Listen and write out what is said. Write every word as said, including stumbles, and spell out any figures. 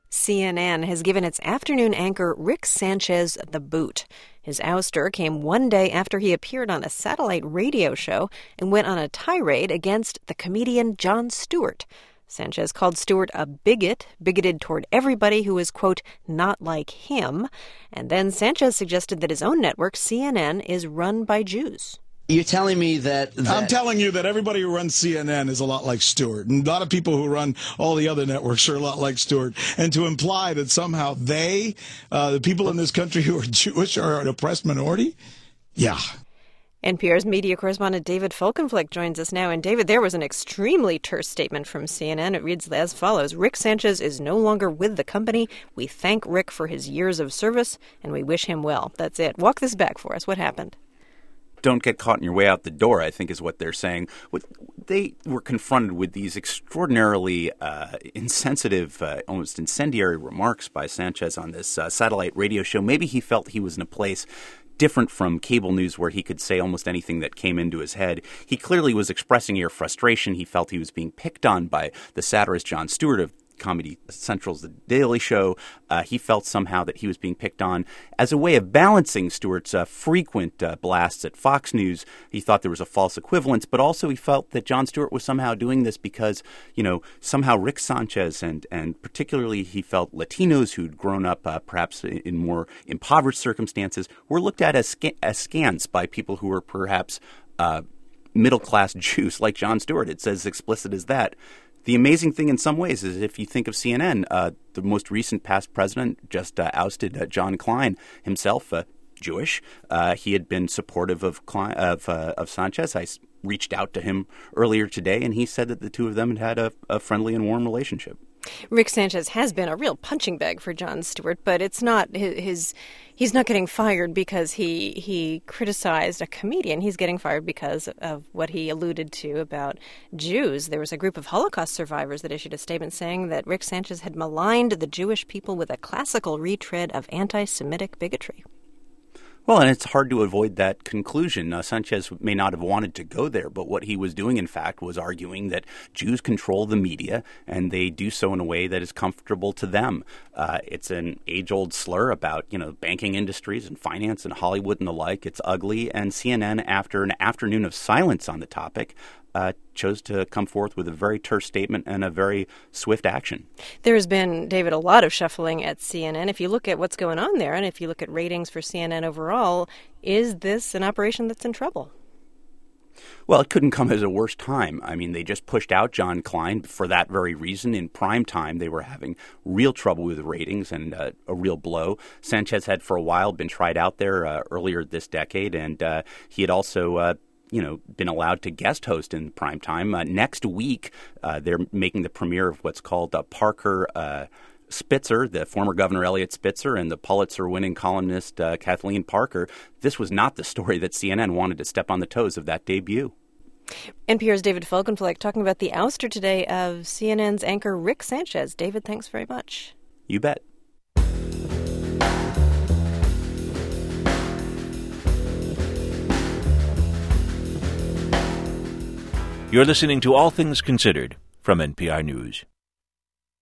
C N N has given its afternoon anchor Rick Sanchez the boot. His ouster came one day after he appeared on a satellite radio show and went on a tirade against the comedian Jon Stewart. Sanchez called Stewart a bigot, bigoted toward everybody who is, quote, not like him. And then Sanchez suggested that his own network, C N N, is run by Jews. You're telling me that, that... I'm telling you that everybody who runs C N N is a lot like Stewart. And a lot of people who run all the other networks are a lot like Stewart. And to imply that somehow they, uh, the people in this country who are Jewish, are an oppressed minority? Yeah. N P R's media correspondent David Folkenflik joins us now. And David, there was an extremely terse statement from C N N. It reads as follows: Rick Sanchez is no longer with the company. We thank Rick for his years of service, and we wish him well. That's it. Walk this back for us. What happened? Don't get caught on your way out the door, I think is what they're saying. What, they were confronted with these extraordinarily uh, insensitive, uh, almost incendiary remarks by Sanchez on this uh, satellite radio show. Maybe he felt he was in a place different from cable news where he could say almost anything that came into his head. He clearly was expressing your frustration. He felt he was being picked on by the satirist Jon Stewart of Comedy Central's The Daily Show. Uh, he felt somehow that he was being picked on as a way of balancing Stewart's uh, frequent uh, blasts at Fox News. He thought there was a false equivalence, but also he felt that Jon Stewart was somehow doing this because, you know, somehow Rick Sanchez and and particularly he felt Latinos who'd grown up uh, perhaps in more impoverished circumstances were looked at as, sc- as scants by people who were perhaps uh, middle-class Jews like Jon Stewart. It's as explicit as that. The amazing thing in some ways is if you think of C N N, uh, the most recent past president just uh, ousted uh, John Klein, himself uh, Jewish. Uh, he had been supportive of Klein, of, uh, of Sanchez. I s- reached out to him earlier today, and he said that the two of them had had a, a friendly and warm relationship. Rick Sanchez has been a real punching bag for Jon Stewart, but it's not his, his he's not getting fired because he he criticized a comedian. He's getting fired because of what he alluded to about Jews. There was a group of Holocaust survivors that issued a statement saying that Rick Sanchez had maligned the Jewish people with a classical retread of anti-Semitic bigotry. Well, and it's hard to avoid that conclusion. Uh, Sanchez may not have wanted to go there, but what he was doing, in fact, was arguing that Jews control the media, and they do so in a way that is comfortable to them. Uh, it's an age-old slur about, you know, banking industries and finance and Hollywood and the like. It's ugly, and C N N, after an afternoon of silence on the topic, Uh, chose to come forth with a very terse statement and a very swift action. There has been, David, a lot of shuffling at C N N. If you look at what's going on there, and if you look at ratings for C N N overall, is this an operation that's in trouble? Well, it couldn't come at a worse time. I mean, they just pushed out John Klein for that very reason. In prime time, they were having real trouble with ratings and uh, a real blow. Sanchez had for a while been tried out there uh, earlier this decade, and uh, he had also uh, you know, been allowed to guest host in prime time. Uh, next week, uh, they're making the premiere of what's called uh, Parker uh, Spitzer, the former Governor Eliot Spitzer, and the Pulitzer-winning columnist uh, Kathleen Parker. This was not the story that C N N wanted to step on the toes of that debut. N P R's David Folkenflik talking about the ouster today of C N N's anchor Rick Sanchez. David, thanks very much. You bet. You're listening to All Things Considered from N P R News.